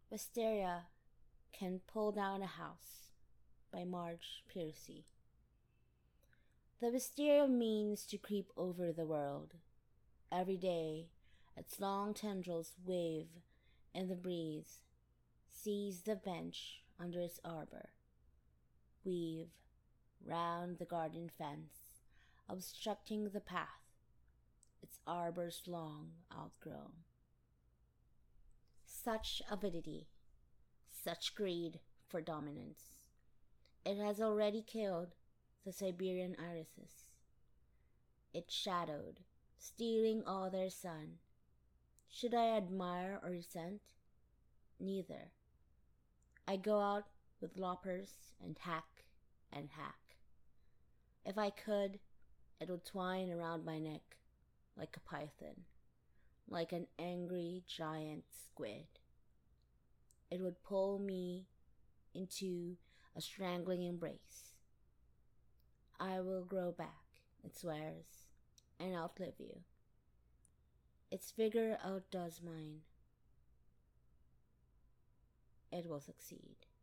Wisteria Can Pull Down a House by Marge Piercy. The wisteria means to creep over the world. Every day its long tendrils wave in the breeze, seize the bench under its arbor, weave round the garden fence, obstructing the path its arbors long outgrown. Such avidity, such greed for dominance. It has already killed the Siberian irises. It shadowed, stealing all their sun. Should I admire or resent? Neither. I go out with loppers and hack and hack. If I could, it would twine around my neck like a python, like an angry giant squid. It would pull me into a strangling embrace. I will grow back, it swears, and outlive you. Its vigor outdoes mine. It will succeed.